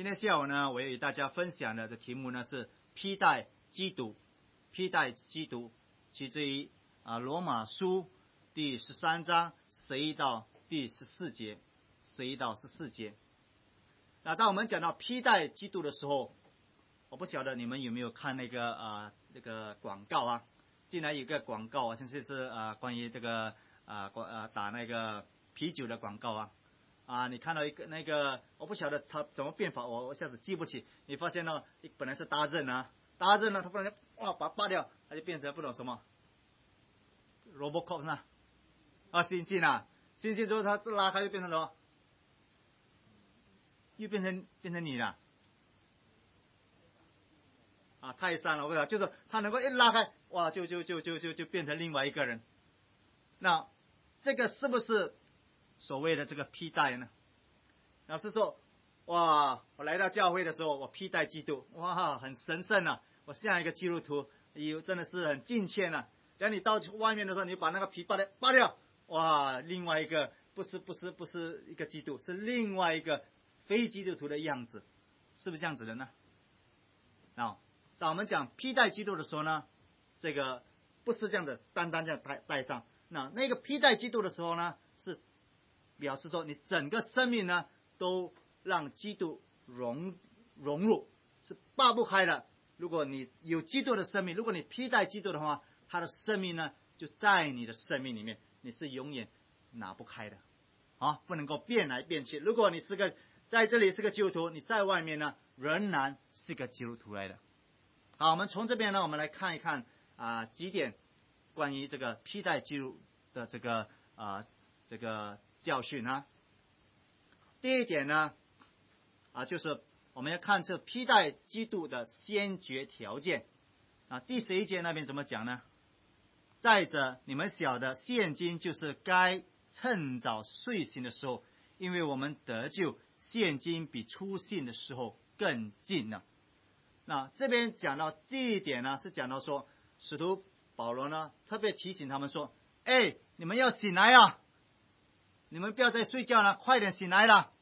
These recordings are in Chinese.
今天下午呢，我要与大家分享的题目呢是披戴基督，披戴基督，取自于罗马书第13章11到第14节，11到14节。那当我们讲到披戴基督的时候，我不晓得你们有没有看那个广告啊？进来有个广告啊，就是关于这个打那个啤酒的广告啊。你看到一个那个，我不晓得它怎么变法，我一下子记不起。你发现呢，本来是搭刃呢，它不然把它拔掉，它就变成不懂什么 Robocop 呢？星星之后它拉开就变成什么？又变成你了。泰山了，我不知道，就是他能够一拉开，哇，就变成另外一个人。那这个是不是所谓的这个披戴呢？老师说，哇，我来到教会的时候，我披戴基督，哇，很神圣啊，我像一个基督徒，真的是很敬虔啊。等你到外面的时候，你把那个皮扒掉，哇，另外一个不是一个基督，是另外一个非基督徒的样子，是不是这样子的呢？当我们讲披戴基督的时候呢，这个不是这样的，单单这样戴上。那个披戴基督的时候呢，是表示说你整个生命呢都让基督融入，是拔不开的。如果你有基督的生命，如果你披戴基督的话，他的生命呢就在你的生命里面，你是永远拿不开的，不能够变来变去。如果你在这里是个基督徒，你在外面呢仍然是个基督徒来的。好，我们从这边呢，我们来看一看几点关于这个披戴基督的这个教训啊。第一点呢，就是我们要看这披戴基督的先决条件第11节那边怎么讲呢？再者，你们晓得现今就是该趁早睡醒的时候，因为我们得救，现今比初信的时候更近了。那这边讲到第一点呢，是讲到说，使徒保罗呢特别提醒他们说，你们要醒来啊，你们不要再睡觉了，快点醒来了。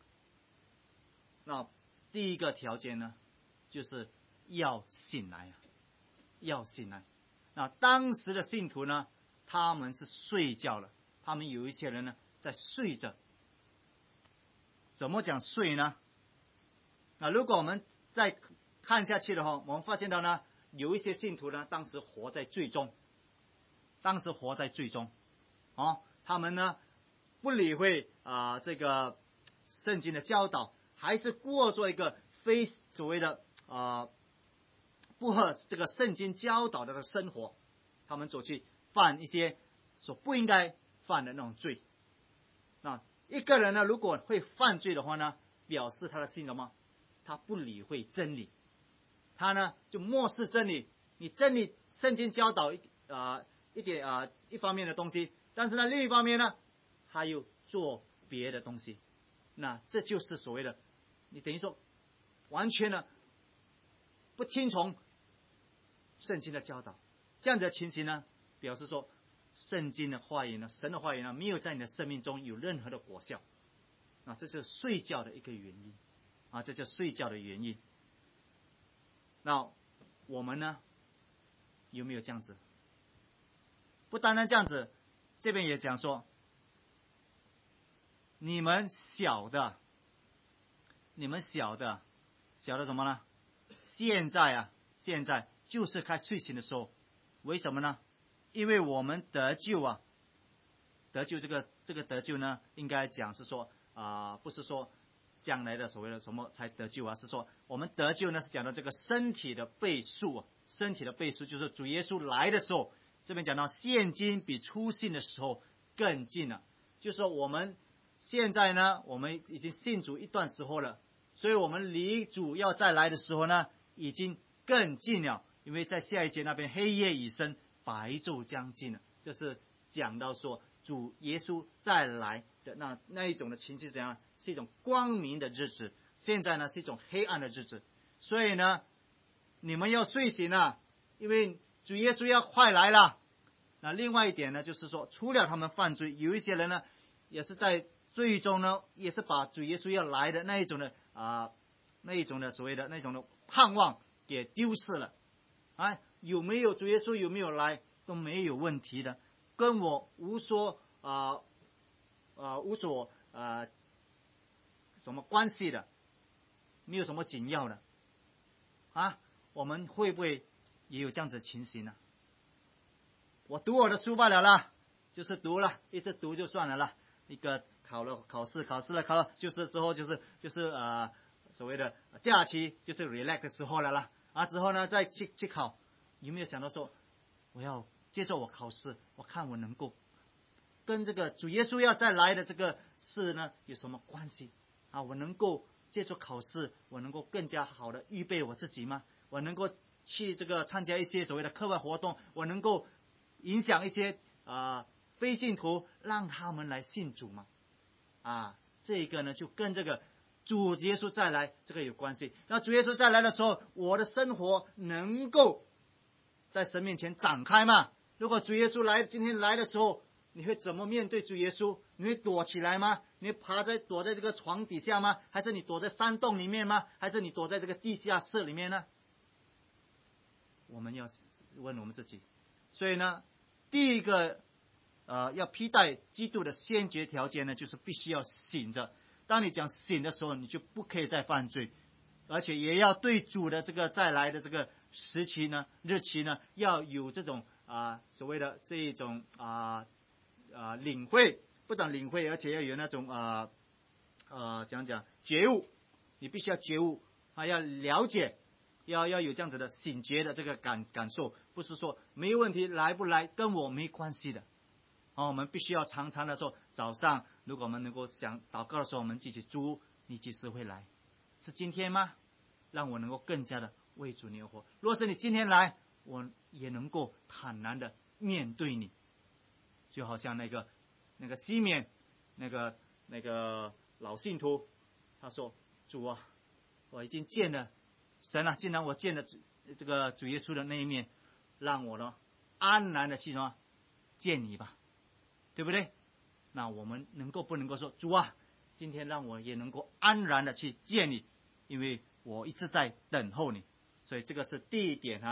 那第一个条件呢，就是要醒来要醒来。那当时的信徒呢，他们是睡觉了，他们有一些人呢在睡着。怎么讲睡呢？那如果我们再看下去的话，我们发现到呢，有一些信徒呢，当时活在罪中，他们呢不理会这个圣经的教导，还是过做一个非所谓的不合这个圣经教导的生活，他们走去犯一些所不应该犯的那种罪。那一个人呢，如果会犯罪的话呢，表示他的心什么？他不理会真理。他呢就漠视真理，你真理圣经教导一方面的东西，但是呢另一方面呢他又做别的东西，那这就是所谓的你等于说完全的不听从圣经的教导。这样子的情形呢，表示说圣经的话语呢，神的话语呢，没有在你的生命中有任何的果效。这是睡觉的一个原因这就是睡觉的原因。那我们呢，有没有这样子？不单单这样子，这边也讲说，你们晓得什么呢？现在就是该睡醒的时候。为什么呢？因为我们得救得救这个得救呢，应该讲是说不是说将来的所谓的什么才得救是说我们得救呢是讲到这个身体的倍数身体的倍数就是主耶稣来的时候，这边讲到现今比初信的时候更近了，就是说我们现在呢，我们已经信主一段时候了，所以我们离主要再来的时候呢，已经更近了。因为在下一节那边，黑夜已深，白昼将近了，这是讲到说主耶稣再来的那一种的情形怎样？是一种光明的日子，现在呢是一种黑暗的日子。所以呢，你们要睡醒了，因为主耶稣要快来了。那另外一点呢，就是说，除了他们犯罪，有一些人呢，也是在罪中呢，也是把主耶稣要来的那一种的那一种的所谓的那种的盼望给丢失了。啊，有没有主耶稣有没有来都没有问题的，跟我无所什么关系的，没有什么紧要的啊。我们会不会也有这样子的情形呢？我读我的书罢了啦，就是读了，一直读就算了啦。一个考试了，就是之后就是所谓的假期，就是 relax 的时候了啦。啊，之后呢再去考，有没有想到说我要接受我考试，我看我能够跟这个主耶稣要再来的这个事呢有什么关系啊？我能够借助考试，我能够更加好的预备我自己吗？我能够去这个参加一些所谓的课外活动，我能够影响一些非信徒，让他们来信主吗？啊，这个呢就跟这个主耶稣再来这个有关系。那主耶稣再来的时候，我的生活能够在神面前展开吗？如果主耶稣今天来的时候，你会怎么面对主耶稣？你会躲起来吗？你会躲在这个床底下吗？还是你躲在山洞里面吗？还是你躲在这个地下室里面呢？我们要问我们自己。所以呢，第一个要披戴基督的先决条件呢，就是必须要醒着。当你讲醒的时候，你就不可以再犯罪，而且也要对主的这个再来的这个日期呢，要有这种所谓的这一种领会，不但领会，而且要有那种觉悟。你必须要觉悟要了解，要有这样子的醒觉的这个感受，不是说没问题，来不来跟我没关系的。我们必须要常常的说，早上如果我们能够想祷告的时候，我们记起主，你几时会来？是今天吗？让我能够更加的为主而活。若是你今天来，我也能够坦然的面对你。就好像那个西面那个老信徒，他说：主啊，我已经见了神了，既然我见了这个主耶稣的那一面，让我呢安然的去什么见你吧，对不对？那我们不能够说，主啊，今天让我也能够安然的去见你，因为我一直在等候你。所以这个是第一点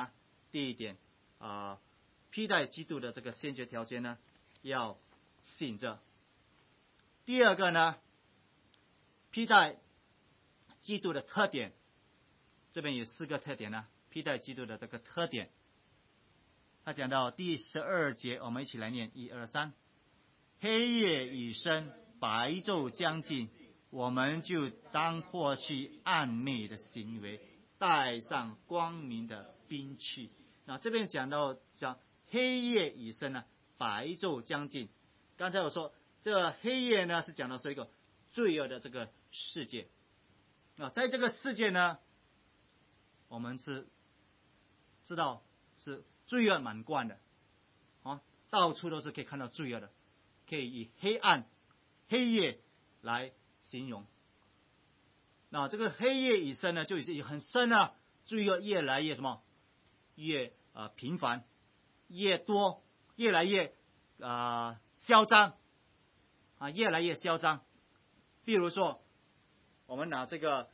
披戴基督的这个先决条件呢，要醒着。第二个呢，披戴基督的特点，这边有4个特点呢。披戴基督的这个特点，他讲到第12节，我们一起来念，1、2、3。黑夜已深，白昼将近，我们就当脱去暗昧的行为，带上光明的兵器。那这边讲到黑夜已深呢，白昼将近。刚才我说这个黑夜呢，是讲到说一个罪恶的这个世界在这个世界呢，我们是知道是罪恶满贯的到处都是可以看到罪恶的，可以以黑夜来形容。那这个黑夜已深呢，就已经很深了，罪恶越来越越频繁，越多，越来越嚣张越来越嚣张。比如说，我们拿这个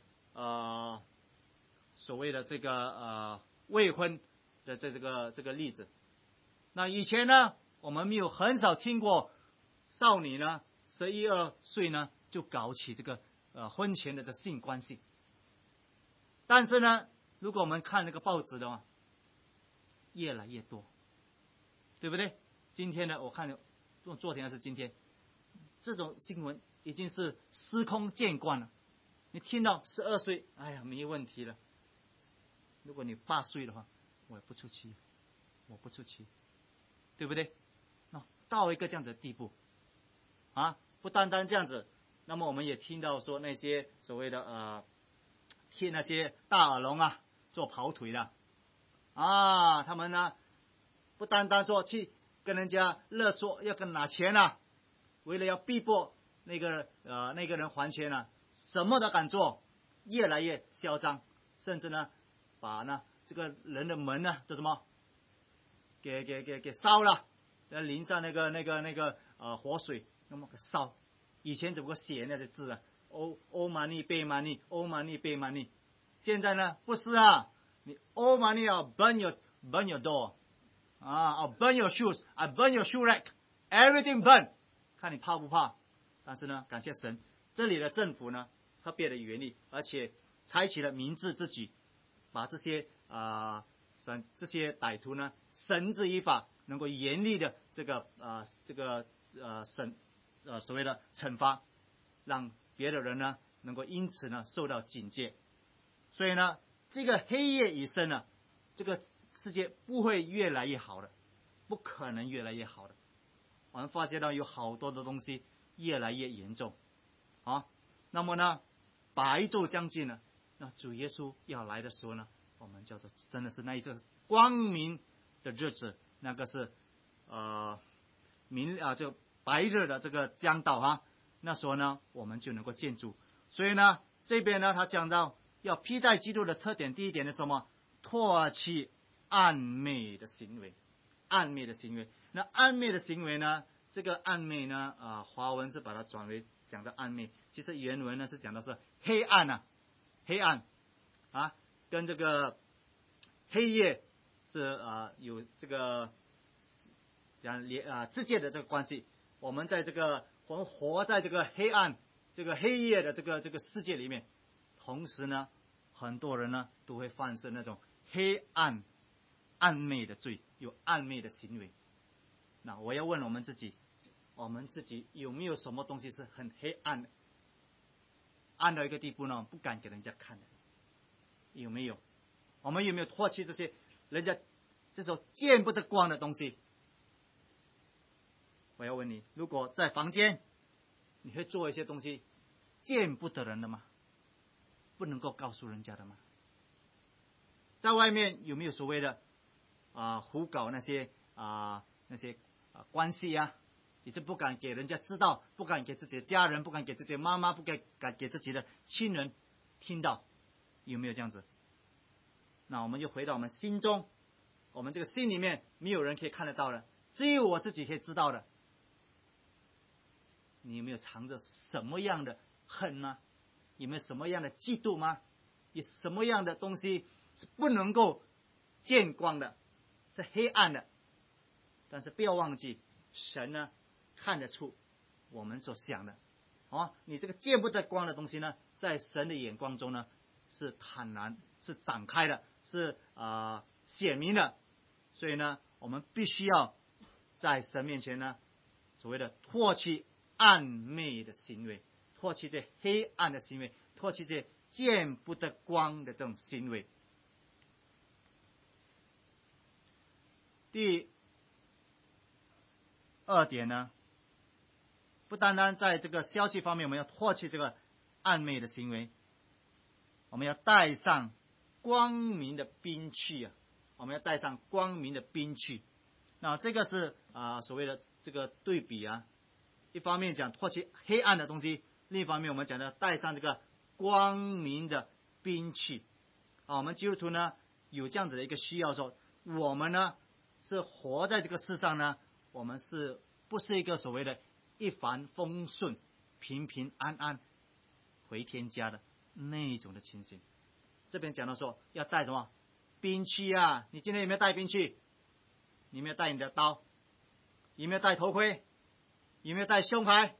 所谓的这个未婚的这个例子。那以前呢，我们很少听过少女呢11、12岁呢就搞起这个婚前的这性关系。但是呢，如果我们看那个报纸的话，越来越多，对不对？今天呢，我看昨天还是今天，这种新闻已经是司空见惯了。你听到12岁，哎呀，没问题了。如果你8岁的话，我不出去，对不对？到一个这样子的地步不单单这样子，那么我们也听到说那些所谓的替那些大耳聋做跑腿的他们呢不单单说去跟人家勒索，要跟拿钱为了要逼迫那个人还钱什么都敢做，越来越嚣张，甚至呢把这个人的门就什么给烧了，淋上那个活水，那么烧。以前只不过写那些字 owe money pay money owe money pay money。现在呢不是啊，你 owe money 要 burn your door 啊 burn your shoes I burn your shoe rack everything burn， 看你怕不怕。但是呢，感谢神，这里的政府呢特别的严厉，而且采取了明智之举，把这些这些歹徒呢绳之以法，能够严厉的所谓的惩罚，让别的人呢能够因此呢受到警戒。所以呢，这个黑夜已深呢，这个世界不会越来越好的，不可能越来越好的。我们发现到有好多的东西越来越严重啊。那么呢，白昼将近了，那主耶稣要来的时候呢，我们叫做真的是那一阵光明的日子，那个是就白日的这个将到啊。那时候呢，我们就能够见主。所以呢，这边呢，他讲到要披戴基督的特点，第一点是什么？唾弃暗昧的行为，暗昧的行为。那暗昧的行为呢？这个暗昧呢，华文是把它转为讲的暗昧，其实原文呢是讲的是黑暗啊，黑暗啊，跟这个黑夜是有这个讲直接的这个关系。我们活在这个黑暗、这个黑夜的这个世界里面，同时呢，很多人呢都会犯是那种黑暗、暗昧的罪，有暗昧的行为。那我要问我们自己有没有什么东西是很黑暗的，暗到一个地步呢，不敢给人家看的？有没有？我们有没有唾弃这些人家这种见不得光的东西？我要问你，如果在房间，你会做一些东西见不得人的吗？不能够告诉人家的吗？在外面有没有所谓的胡搞那些关系啊？你是不敢给人家知道，不敢给自己的家人，不敢给自己的妈妈，不敢给自己的亲人听到，有没有这样子？那我们就回到我们心中，我们这个心里面没有人可以看得到的，只有我自己可以知道的。你有没有藏着什么样的恨呢？有没有什么样的嫉妒吗？有什么样的东西是不能够见光的，是黑暗的？但是不要忘记，神呢看得出我们所想的。你这个见不得光的东西呢，在神的眼光中呢，是坦然，是展开的，是显明的。所以呢，我们必须要在神面前呢，所谓的唾弃暗昧的行为，唾弃这黑暗的行为，唾弃这见不得光的这种行为。第二点呢，不单单在这个消极方面，我们要唾弃这个暗昧的行为，我们要带上光明的兵器啊！我们要带上光明的兵器。那这个是所谓的这个对比啊。一方面讲唾弃黑暗的东西，另一方面我们讲的带上这个光明的兵器。我们基督徒呢有这样子的一个需要，说我们呢是活在这个世上呢，我们是不是一个所谓的一帆风顺、平平安安回天家的那一种的情形？这边讲到说要带什么兵器啊？你今天有没有带兵器？你有没有带你的刀？有没有戴头盔？有没有戴胸牌？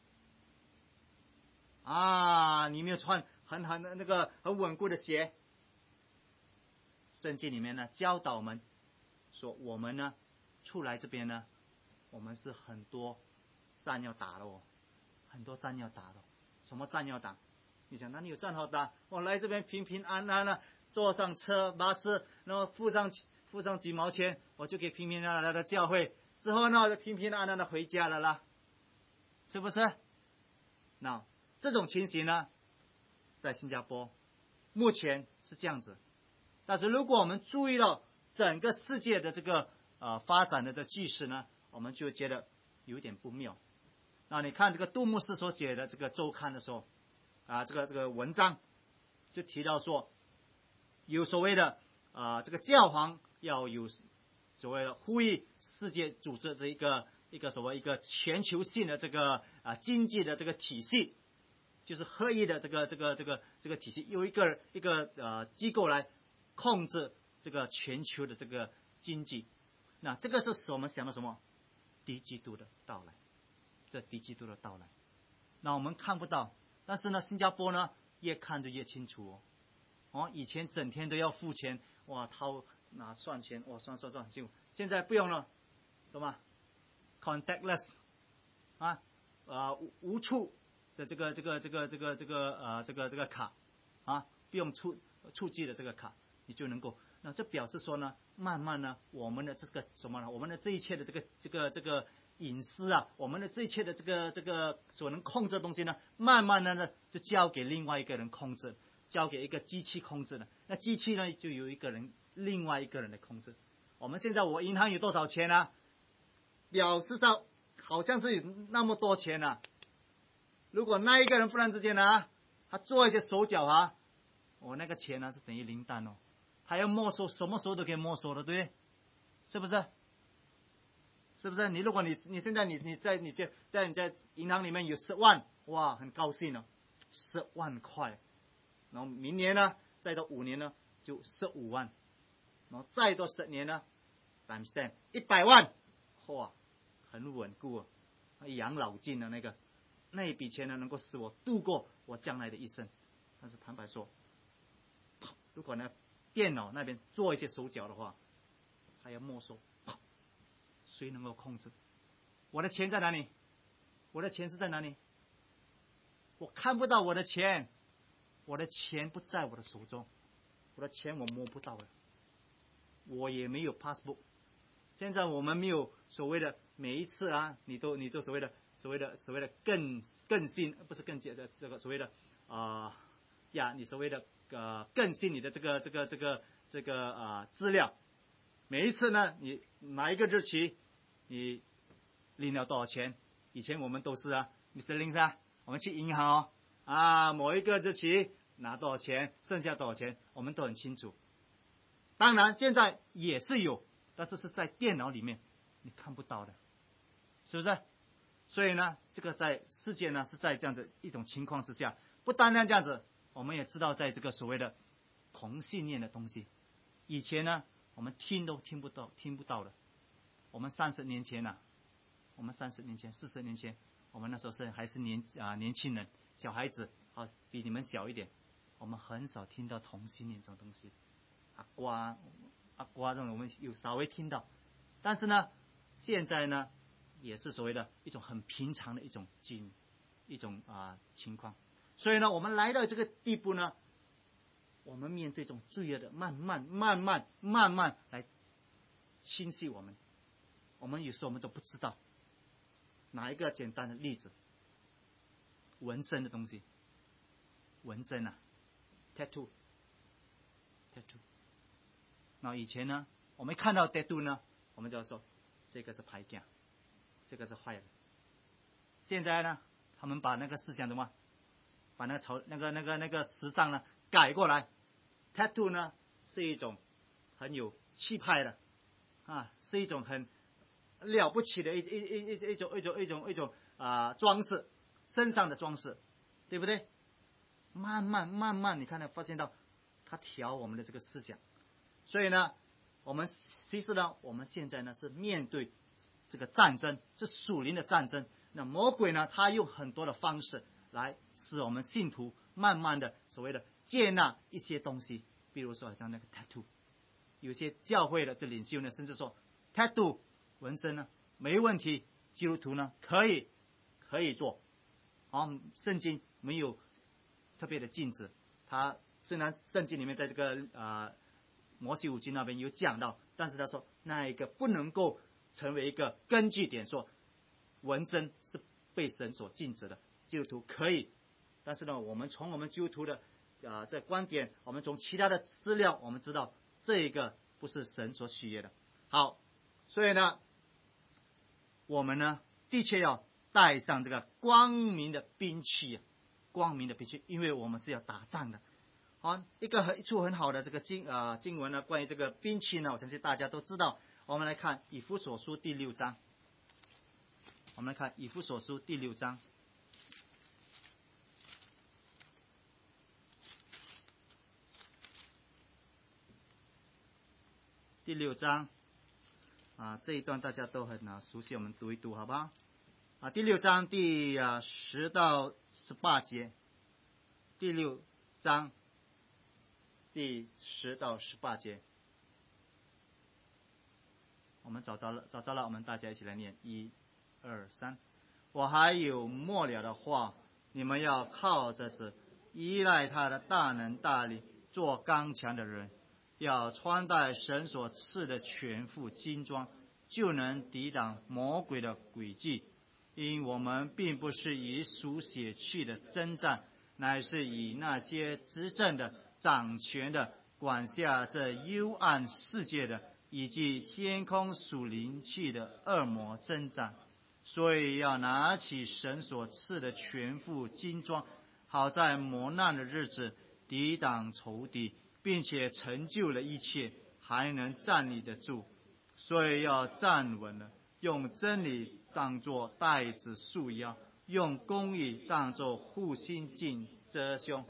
你有没有穿很稳固的鞋？圣经里面呢教导我们说，我们呢出来这边呢，我们是很多仗要打的很多仗要打的。什么仗要打？你想哪里有仗好打？我来这边平平安安的，坐上车巴士，然后付上几毛钱，我就可以平平安安的教会，之后呢我就平平安安的回家了啦，是不是？那这种情形呢，在新加坡目前是这样子。但是如果我们注意到整个世界的这个发展的这趋势呢，我们就觉得有点不妙。那你看这个杜牧师所写的这个周刊的时候这个文章就提到说，有所谓的这个教皇要有所谓的呼吁世界组织这一个所谓一个全球性的这个经济的这个体系就是合一的这个体系，有一个机构来控制这个全球的这个经济。那这个是我们想到什么？敌基督的到来，这敌基督的到来。那我们看不到，但是呢，新加坡呢越看就越清楚以前整天都要付钱，哇，算钱，哇，算，就现在不用了，什么 contactless 无处的这个卡不用触记的这个卡，你就能够。那这表示说呢，慢慢呢，我们的这个什么呢？我们的这一切的这个隐私我们的这一切的这个所能控制的东西呢，慢慢的呢就交给另外一个人控制，交给一个机器控制了。那机器呢就有另外一个人来控制。我们现在我银行有多少钱啊？表示上好像是有那么多钱如果那一个人忽然之间他做一些手脚我那个钱是等于零蛋他要没收，什么时候都可以没收的，对不对？是不是？是不是？如果你现在你在银行里面有10万，哇，很高兴10万块，然后明年呢，再到5年呢，就15万，然后再到10年呢 ，times 10，100万，哇，很稳固养老金的那一笔钱呢，能够使我度过我将来的一生。但是坦白说，如果呢电脑那边做一些手脚的话，还要没收，谁能够控制？我的钱在哪里？我的钱是在哪里？我看不到我的钱，我的钱不在我的手中，我的钱我摸不到了，我也没有 passbook。现在我们没有所谓的每一次你都所谓的更新，不是更新的这个所谓的你所谓的更新你的这个资料。每一次呢，你哪一个日期你领了多少钱？以前我们都是Mr. Lin 我们去银行某一个日期拿多少钱，剩下多少钱，我们都很清楚。当然现在也是有，但是是在电脑里面你看不到的，是不是？所以呢，这个在世界呢是在这样子一种情况之下，不单单这样子，我们也知道在这个所谓的同性恋的东西，以前呢我们听都听不到的。我们30年前40年前，我们那时候还是年轻人，小孩子比你们小一点，我们很少听到同性恋这种东西。阿瓜这种我们有稍微听到，但是呢，现在呢也是所谓的一种很平常的一种情况。所以呢，我们来到这个地步呢，我们面对这种罪恶的慢慢来侵袭我们。我们有时候我们都不知道。拿一个简单的例子，纹身的东西，纹身tattoo。那以前呢，我们看到 tattoo 呢，我们就要说这个是歹囝，这个是坏人。现在呢，他们把那个思想把那个时尚呢改过来 ，tattoo 呢是一种很有气派的是一种很了不起的一种装饰，身上的装饰，对不对？慢慢你看到发现到他调我们的这个思想。所以呢，其实呢，我们现在呢是面对这个战争，是属灵的战争。那魔鬼呢，他用很多的方式来使我们信徒慢慢的所谓的接纳一些东西，比如说像那个 tattoo， 有些教会的领袖呢，甚至说 tattoo 纹身呢没问题，基督徒呢可以做。圣经没有特别的禁止，他虽然圣经里面在这个摩西五经那边有讲到，但是他说那一个不能够成为一个根据点，说纹身是被神所禁止的，基督徒可以。但是呢，我们从我们基督徒的这观点，我们从其他的资料，我们知道这一个不是神所喜悦的。好，所以呢，我们呢的确要带上这个光明的兵器，因为我们是要打仗的。一处很好的这个经文呢，关于这个兵器呢，我相信大家都知道。我们来看以弗所书第6章。我们来看以弗所书第6章。 第6章这一段大家都很熟悉，我们读一读好不好？第6章第10到18节，第6章第10到18节，我们找着了，我们大家一起来念，1、2、3。我还有末了的话，你们要靠着子，依赖他的大能大力，做刚强的人，要穿戴神所赐的全副军装，就能抵挡魔鬼的诡计。因我们并不是以属血气的征战，乃是以那些执政的、掌权的、管辖这幽暗世界的，以及天空属灵气的恶魔征战。所以要拿起神所赐的全副军装，好在磨难的日子抵挡仇敌，并且成就了一切，还能站立得住。所以要站稳了，用真理当作带子束腰，用公义当作护心镜遮胸。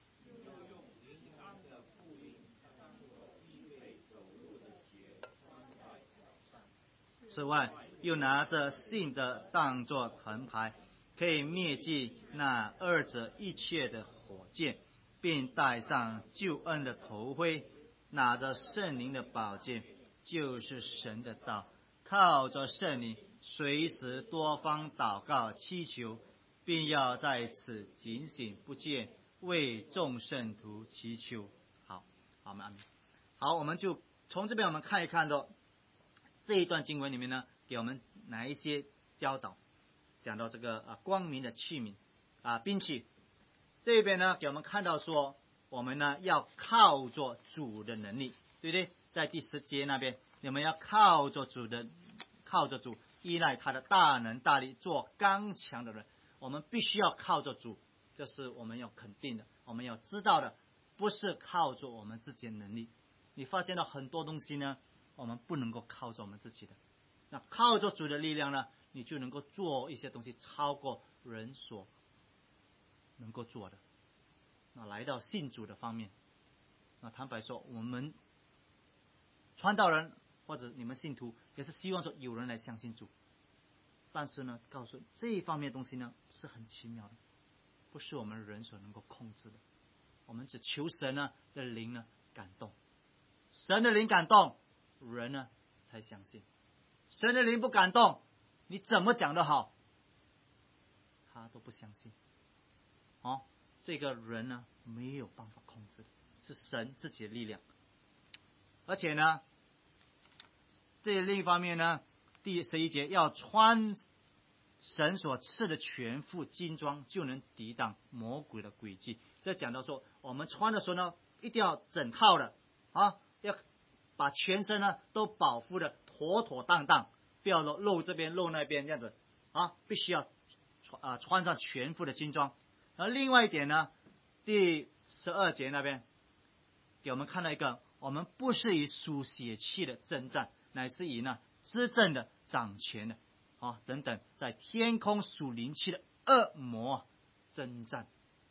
此外，又拿着信的当作藤牌，可以灭尽那二者一切的火箭，并戴上救恩的头盔，拿着圣灵的宝剑，就是神的道，靠着圣灵随时多方祷告祈求，并要在此警醒不见，为众圣徒祈求。好，我们好，我们就从这边我们看一看的这一段经文里面呢，给我们哪一些教导？讲到这个光明的器皿兵器，这边呢给我们看到说，我们呢要靠着主的能力，对不对？在第10节那边，你们要靠着主，依赖他的大能大力，做刚强的人。我们必须要靠着主，这是我们要肯定的，我们要知道的，不是靠着我们自己的能力。你发现了很多东西呢，我们不能够靠着我们自己的，那靠着主的力量呢，你就能够做一些东西超过人所能够做的。那来到信主的方面，那坦白说，我们传道人或者你们信徒也是希望说有人来相信主，但是呢，告诉这一方面的东西呢是很奇妙的，不是我们人所能够控制的。我们只求神呢的灵呢感动，神的灵感动，人呢才相信。神的灵不感动，你怎么讲都好，他都不相信。这个人呢没有办法控制，是神自己的力量。而且呢，这另一方面呢，第11节要穿神所赐的全副军装，就能抵挡魔鬼的诡计。这讲到说，我们穿的时候呢，一定要整套的要把全身呢都保护的妥妥当当，不要露这边露那边这样子必须要穿上全副的军装。然后另外一点呢，第12节那边给我们看到一个，我们不是以属血气的征战，乃是以执政的、掌权的等等，在天空属灵气的恶魔征战。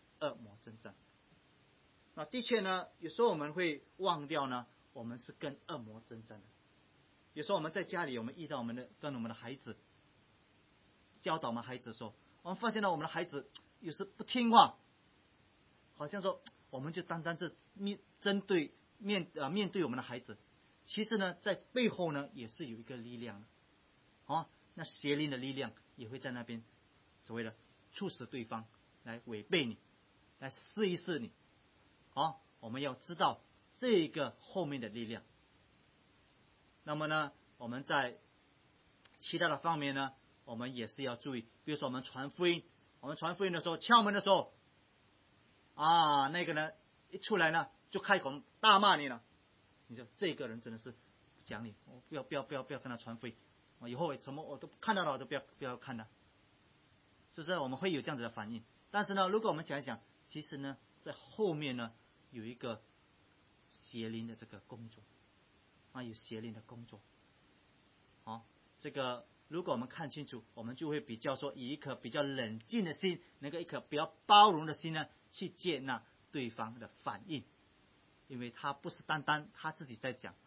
那的确呢，有时候我们会忘掉呢，我们是跟恶魔征战的。有时候我们在家里，我们遇到跟我们的孩子教导我们孩子的时候，我们发现到我们的孩子有时不听话，好像说我们就单单是面对我们的孩子，其实呢，在背后呢也是有一个力量的那邪灵的力量也会在那边所谓的促使对方来违背你，来试一试你。我们要知道这个后面的力量。那么呢，我们在其他的方面呢，我们也是要注意。比如说我们传福音的时候，敲门的时候那个呢一出来呢就开口大骂你了，你说这个人真的是不讲理，我不要跟他传福音，以后什么我都看到了我都不要看他，是不是？我们会有这样子的反应。但是呢，如果我们想一想，其实呢在后面呢有一个邪灵的这个工作有邪灵的工作。这个如果我们看清楚，我们就会比较说以一颗比较冷静的心，能够一颗比较包容的心呢去接纳对方的反应，因为他不是单单他自己在讲，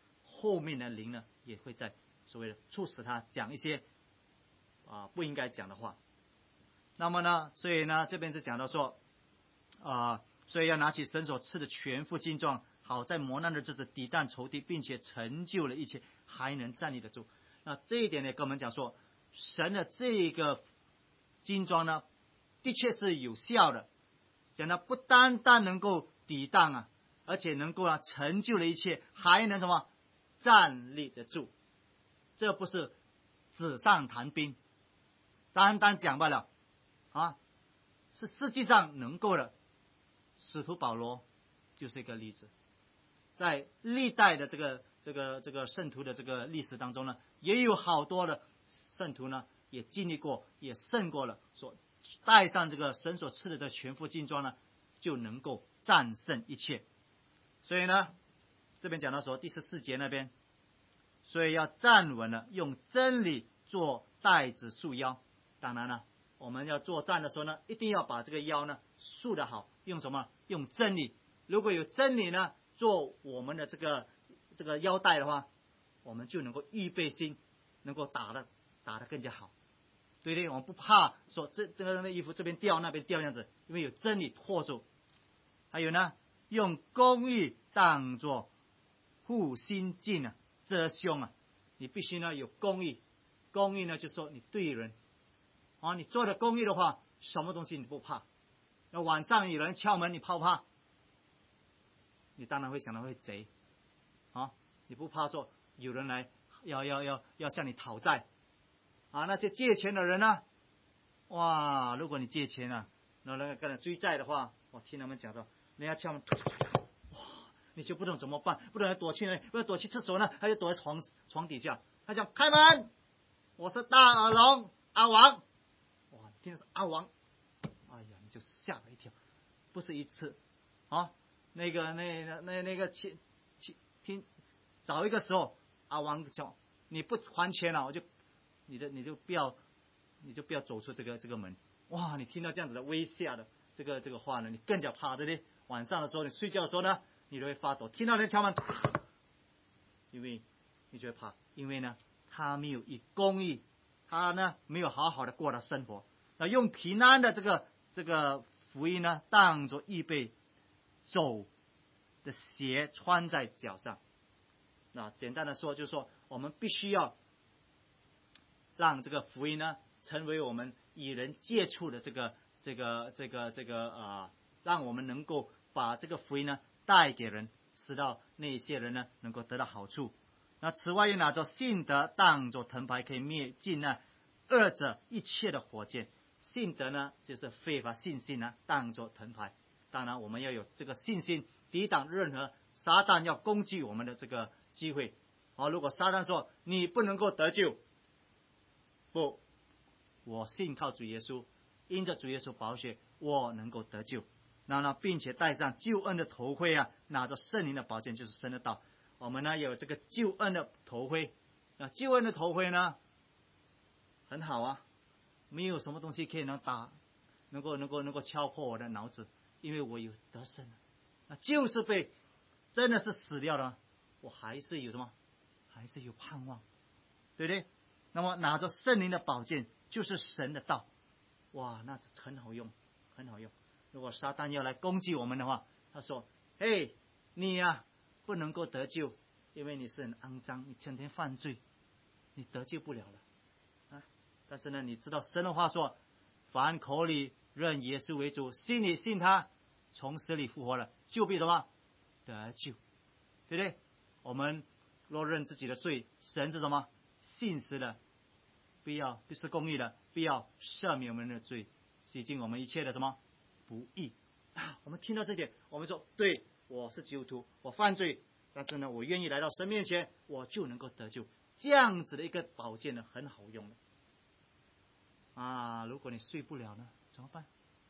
后面的灵呢，也会在所谓的促使他讲一些不应该讲的话。那么呢，所以呢，这边是讲到说，所以要拿起神所赐的全副精壮，好在磨难的日子抵挡仇敌，并且成就了一切，还能站立得住。那这一点呢，跟我们讲说，神的这个精壮呢，的确是有效的，讲的不单单能够抵挡而且能够成就了一切，还能什么站立得住。这不是纸上谈兵，单单讲罢了是实际上能够的。使徒保罗就是一个例子，在历代的这个圣徒的这个历史当中呢，也有好多的圣徒呢，也经历过，也胜过了，所带上这个神所赐的全副精装呢，就能够战胜一切。所以呢，这边讲到说第14节那边，所以要站稳了，用真理做带子束腰。当然了，我们要作战的时候呢，一定要把这个腰呢束得好，用什么？用真理。如果有真理呢做我们的这个腰带的话，我们就能够预备心，能够打得更加好，对不对？我们不怕说这个衣服这边掉那边掉这样子，因为有真理托住。还有呢，用公义当作护心镜遮胸你必须呢有公义。公义呢就是说你对人你做的公义的话，什么东西你不怕？那晚上有人敲门，你怕不怕？你当然会想到会贼你不怕说有人来要向你讨债那些借钱的人呢，如果你借钱然后跟人追债的话，我听他们讲说，人家敲门，你就不懂怎么办，不懂要躲去哪里，不懂躲去厕所呢，他就躲在床底下，他讲开门，我是大耳聋阿王，听的是阿王，你就吓了一跳，不是一次那个听找一个时候，阿王讲你不还钱了，你就不要走出这个门。你听到这样子的威吓的这个话呢，你更加怕，对不对？晚上的时候你睡觉的时候呢，你都会发抖，听到人敲门，因为你就会怕，因为呢他没有以公义，他呢没有好好的过他生活，用平安的这个福音呢当作预备走的鞋穿在脚上。简单的说，就是说我们必须要让这个福音呢成为我们与人接触的让我们能够把这个福音呢带给人，使到那些人呢能够得到好处。此外又拿着信德当作藤牌，可以灭尽那二者一切的火箭。信德呢就是非法信心当作藤牌。当然我们要有这个信心，抵挡任何撒旦要攻击我们的这个机会。如果撒旦说你不能够得救，不，我信靠主耶稣，因着主耶稣宝血，我能够得救。然后并且戴上救恩的头盔拿着圣灵的宝剑，就是神的道。我们呢有这个救恩的头盔，救恩的头盔呢很好没有什么东西可以能够敲破我的脑子，因为我有得胜就是被真的是死掉了，我还是有什么？还是有盼望，对不对？那么拿着圣灵的宝剑，就是神的道，那很好用，很好用。如果撒旦要来攻击我们的话，他说：“嘿，你不能够得救，因为你是很肮脏，你整天犯罪，你得救不了了但是呢，你知道神的话说，凡口里认耶稣为主，心里信他从死里复活了，就必什么得救，对不对？我们若认自己的罪，神是什么？信实的，必是公义的，必要赦免我们的罪，洗净我们一切的什么不义我们听到这点，我们说对，我是基督徒，我犯罪，但是呢，我愿意来到神面前，我就能够得救。这样子的一个宝剑呢，很好用的如果你睡不了呢，怎么办？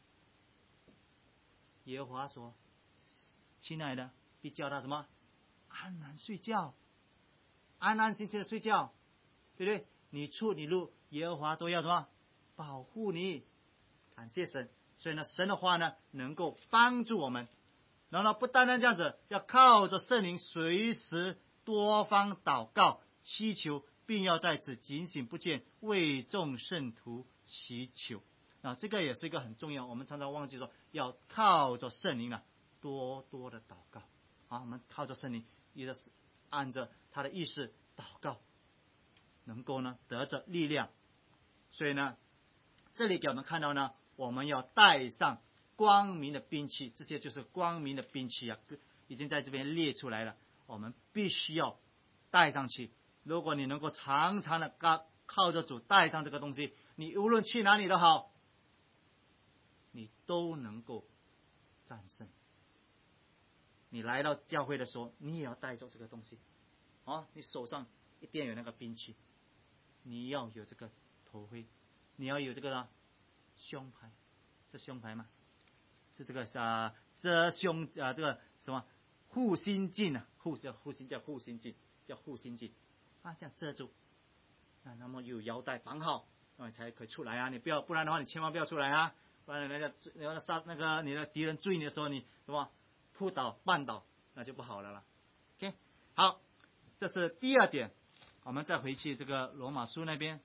耶和华说：“亲爱的，必叫他什么？安然睡觉，安安心心的睡觉，对不对？你出你入，耶和华都要什么？保护你。感谢神。所以呢，神的话呢，能够帮助我们。然后不单单这样子，要靠着圣灵随时多方祷告祈求，并要在此警醒不倦，为众圣徒祈求。这个也是一个很重要，我们常常忘记说，要靠着圣灵多多的祷告。我们靠着圣灵，也就是按着他的意思祷告，能够呢得着力量。所以呢，这里给我们看到呢，我们要带上光明的兵器，这些就是光明的兵器已经在这边列出来了，我们必须要带上去。如果你能够常常的靠着主带上这个东西，你无论去哪里都好，你都能够战胜。你来到教会的时候，你也要带着这个东西。你手上一定有那个兵器，你要有这个头盔，你要有这个胸牌，是胸牌吗？是这个遮胸这个什么护心镜叫护心镜，这样遮住。那么有腰带绑好，那你才可以出来你不然的话你千万不要出来不然你的敌人追你的时候，你什么扑倒绊倒，那就不好了。OK， 好，这是第二点。我们再回去这个罗马书那边，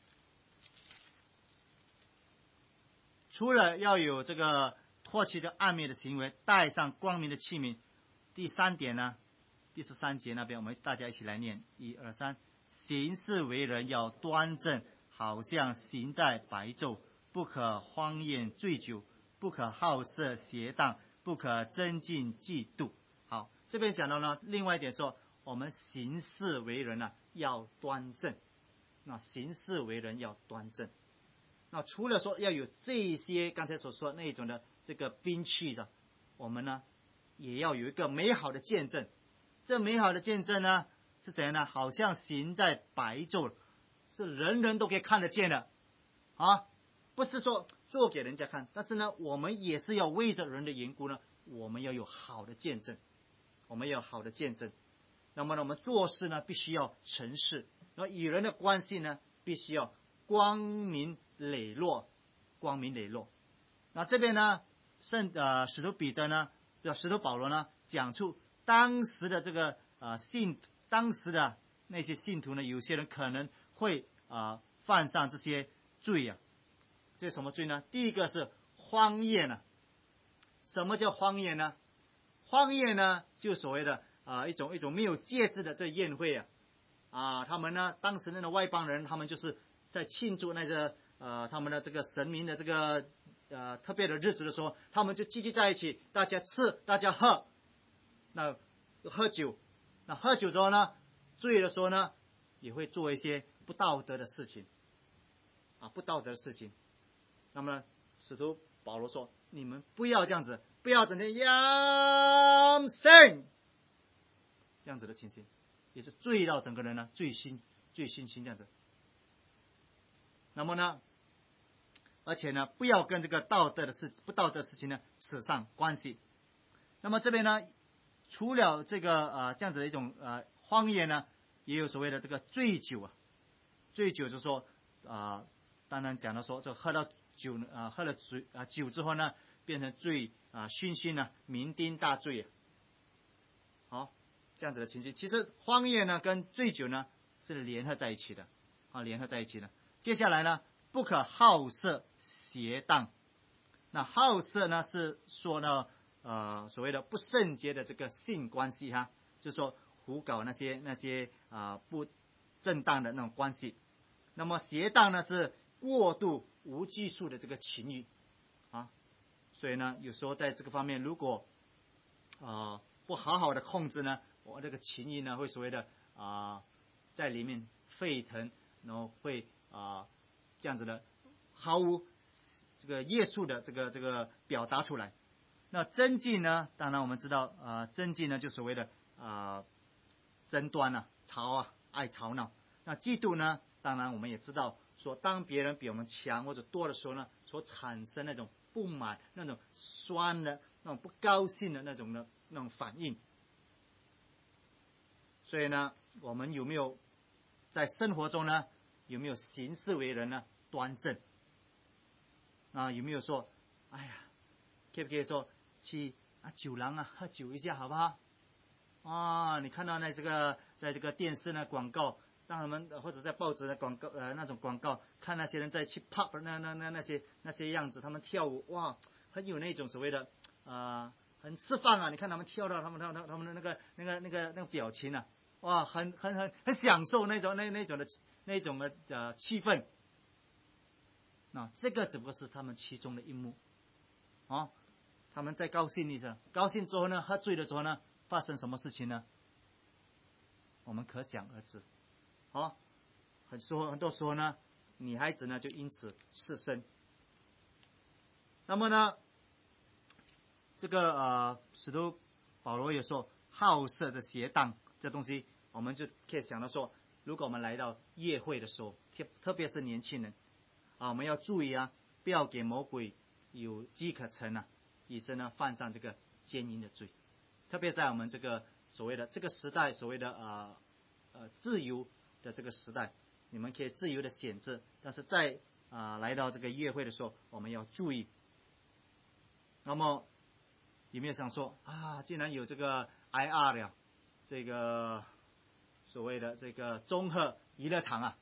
除了要有这个脱去这暗昧的行为，带上光明的器皿。第三点呢，第13节那边，我们大家一起来念，1、2、3。行事为人要端正，好像行在白昼，不可荒宴醉酒，不可好色邪荡，不可增进嫉妒。好，这边讲到呢，另外一点说，我们行事为人要端正。行事为人要端正。除了说要有这些刚才所说那种的这个兵器的，我们呢也要有一个美好的见证。这美好的见证呢是怎样呢？好像行在白昼，是人人都可以看得见的不是说做给人家看，但是呢，我们也是要为着人的缘故呢，我们要有好的见证，那么呢，我们做事呢必须要诚实，然后与人的关系呢必须要光明磊落。那这边呢，使徒彼得呢，使徒保罗呢，讲出当时的这个当时的那些信徒呢，有些人可能会犯上这些罪这是什么罪呢？第一个是荒宴什么叫荒宴呢？荒宴呢，就所谓的一种没有节制的这宴会他们呢，当时那个外邦人，他们就是在庆祝那个他们的这个神明的这个特别的日子的时候，他们就聚集在一起，大家吃，大家喝，那喝酒，之后呢，醉的时候呢，也会做一些不道德的事情那么呢，使徒保罗说，你们不要这样子，不要整天扬声这样子的情形，也是醉到整个人呢醉醺这样子。那么呢，而且呢，不要跟这个不道德的事情呢扯上关系。那么这边呢，除了这个这样子的一种荒宴呢，也有所谓的这个醉酒醉酒就是说当然讲到说，这喝了酒之后呢，变成醉醺醺酩酊大醉好，这样子的情形。其实荒宴呢跟醉酒呢是联合在一起的接下来呢，不可好色邪荡。那好色呢是说呢所谓的不圣洁的这个性关系就是说胡搞那些不正当的那种关系。那么邪荡呢是过度无拘束的这个情欲所以呢，有时候在这个方面，如果不好好的控制呢，我这个情欲呢会所谓的在里面沸腾，然后会这样子的毫无这个约束的这个表达出来。那争竞呢，当然我们知道争竞呢就所谓的争端爱吵闹。那嫉妒呢，当然我们也知道说，当别人比我们强或者多的时候呢，所产生那种不满、那种酸的、那种不高兴的那种反应。所以呢，我们有没有在生活中呢，有没有行事为人呢端正有没有说，哎呀，可不可以说去酒廊喝酒一下好不好你看到在这个电视呢广告，让他们或者在报纸的广告那种广告，看那些人在去 pub 那些样子，他们跳舞，哇，很有那种所谓的很释放啊！你看他们跳到他们的那个表情啊，哇，很享受那种的气氛。这个只不过是他们其中的一幕，他们在高兴一下，高兴之后呢，喝醉的时候呢，发生什么事情呢？我们可想而知。很多时候呢，女孩子呢就因此失身。那么呢，这个使徒保罗也说，好色的邪荡这东西，我们就可以想到说，如果我们来到约会的时候，特别是年轻人我们要注意不要给魔鬼有机可乘以致呢犯上这个奸淫的罪。特别在我们这个所谓的这个时代，所谓的自由的这个时代，你们可以自由的选择，但是在来到这个约会的时候，我们要注意。那么有没有想说既然有这个 IR 了，这个所谓的这个综合娱乐场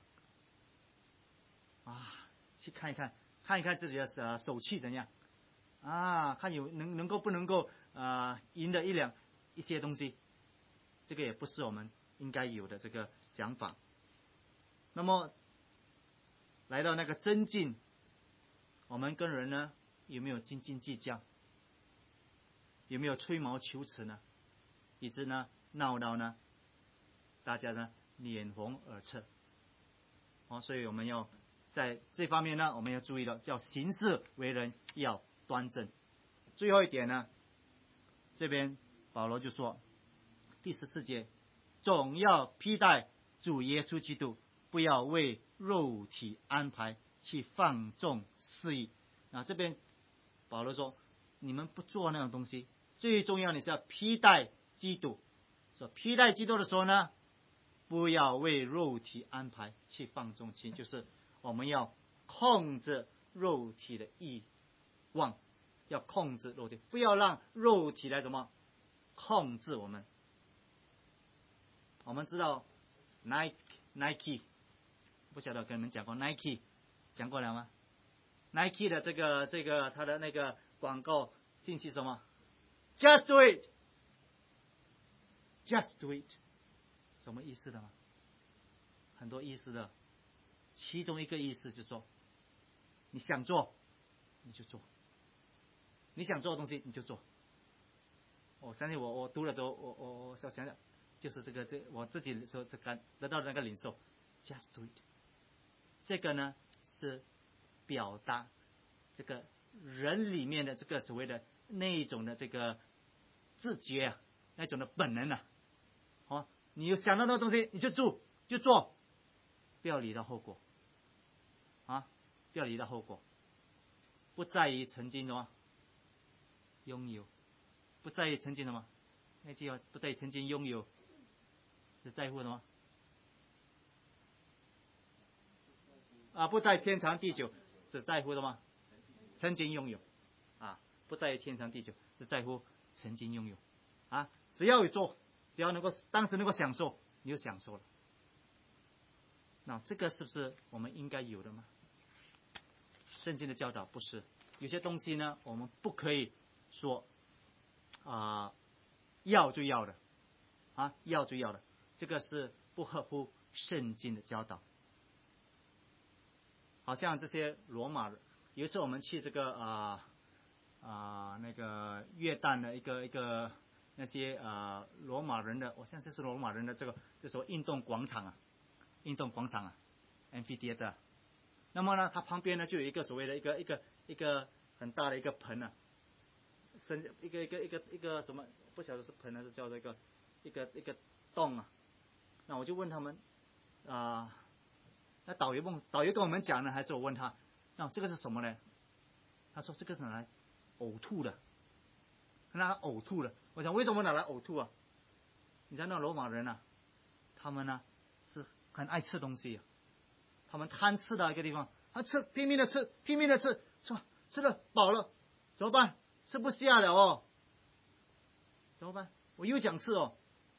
去看一看自己的手气怎样看能够不能够赢得一些东西，这个也不是我们应该有的这个想法。那么来到那个增进，我们跟人呢有没有斤斤计较？有没有吹毛求疵呢？以致呢闹到呢大家呢脸红耳赤。所以我们要在这方面呢，我们要注意到，叫行事为人要端正。最后一点呢，这边保罗就说，第14节，总要披戴主耶稣基督，不要为肉体安排去放纵私欲。这边保罗说，你们不做那种东西，最重要的是要披戴基督。说披戴基督的时候呢，不要为肉体安排去放纵情，就是我们要控制肉体的欲望，要控制肉体，不要让肉体来控制我们。我们知道 Nike 不晓得跟你们讲过 Nike 讲过了吗？ Nike 的这个它的那个广告信息什么？ Just do it， Just do it， 什么意思的吗？很多意思的，其中一个意思就是说，你想做你就做，你想做的东西你就做。我相信我读了之后，我想想，就是我自己说得到的那个领受 ，Just do it。这个呢是表达这个人里面的这个所谓的那一种的这个自觉那种的本能你有想到那东西你就做，不要理到后果不要理到后果，不在于曾经拥有，不在于曾经那句话，不在于曾经拥有，只在乎不在天长地久，只在乎曾经拥有不在于天长地久，只在乎曾经拥有只要有做，只要当时能够享受，你就享受了。那这个是不是我们应该有的吗？圣经的教导不是，有些东西呢我们不可以说要就要的要就要的，这个是不合乎圣经的教导。好像这些罗马人，有一次我们去这个那个约旦的一个那些罗马人的，我相信是罗马人的这所运动广场amphitheater。那么呢，它旁边呢就有一个所谓的一个很大的一个盆一个什么，不晓得是盆还是叫这个一个洞那我就问他们那导游跟我们讲呢，还是我问他这个是什么呢？他说这个是拿来呕吐的，我想为什么拿来呕吐你知道那罗马人他们呢是很爱吃东西他们贪吃到一个地方，他拼命的吃，吃了饱了怎么办？吃不下了怎么办？我又想吃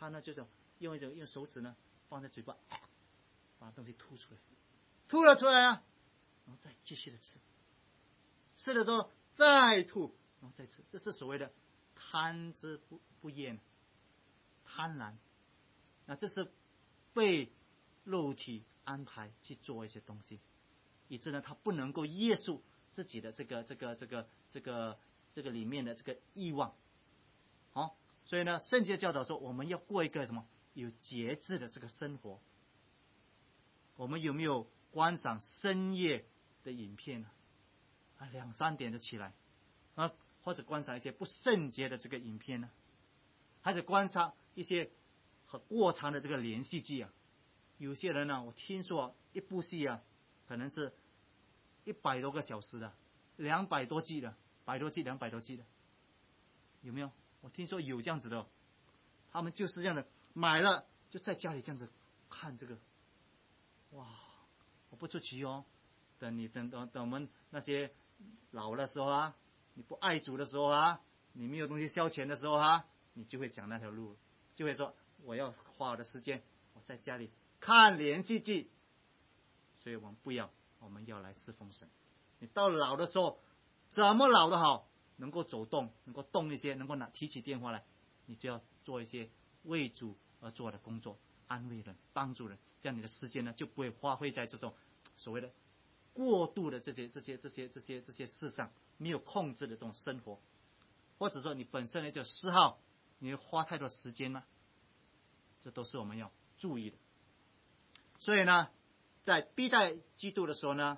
他呢就是用手指呢放在嘴巴，把东西吐出来，吐了出来啊，然后再继续的吃，吃的时候再吐，然后再吃，这是所谓的贪之不厌，贪婪。那这是被肉体安排去做一些东西，以致呢他不能够约束自己的这个里面的这个欲望。好，所以呢圣经教导说我们要过一个什么有节制的这个生活。我们有没有观赏深夜的影片呢？2、3点就起来或者观赏一些不圣洁的这个影片呢？还是观赏一些很过长的这个连续剧啊？有些人呢，我听说一部戏啊，可能是100多个小时的，200多集的，100多集、200多集的，有没有？我听说有这样子的，他们就是这样的，买了就在家里这样子看这个，哇！我不出奇哦，等我们那些老的时候啊，你不爱主的时候啊，你没有东西消遣的时候啊，你就会想那条路，就会说我要花我的时间，我在家里看连续剧。所以我们不要，我们要来侍奉神。你到老的时候，怎么老的好，能够走动，能够动一些，能够提起电话来，你就要做一些为主而做的工作，安慰人，帮助人，这样你的时间呢就不会花费在这种所谓的过度的这些事上，没有控制的这种生活，或者说你本身的这个嗜好，你花太多时间吗？这都是我们要注意的。所以呢，在逼待基督的时候呢，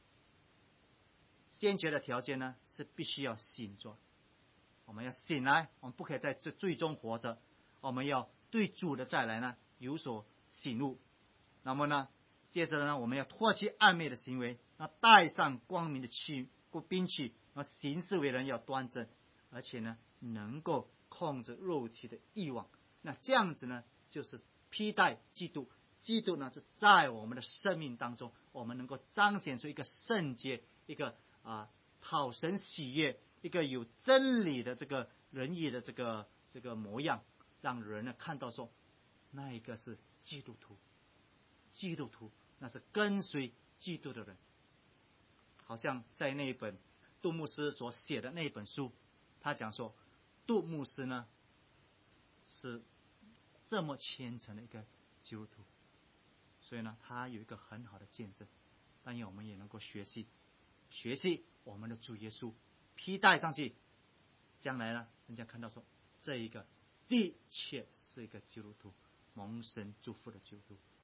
先决的条件呢是必须要醒着，我们要醒来，我们不可以在这罪中活着，我们要对主的再来呢有所醒悟。那么呢，接着呢，我们要脱去暗昧的行为，那带上光明的兵器，那行事为人要端正，而且呢能够控制肉体的欲望。那这样子呢，就是披戴基督。基督呢，就在我们的生命当中，我们能够彰显出一个圣洁，一个讨神喜悦，一个有真理的这个仁义的这个模样，让人呢看到说，那一个是基督徒，基督徒那是跟随基督的人。好像在那一本杜牧师所写的那一本书，他讲说，杜牧师呢是这么虔诚的一个基督徒。所以呢，他有一个很好的见证，但愿我们也能够学习我们的主耶稣，披戴上去，将来呢，人家看到说，这一个的确是一个基督徒，蒙神祝福的基督徒。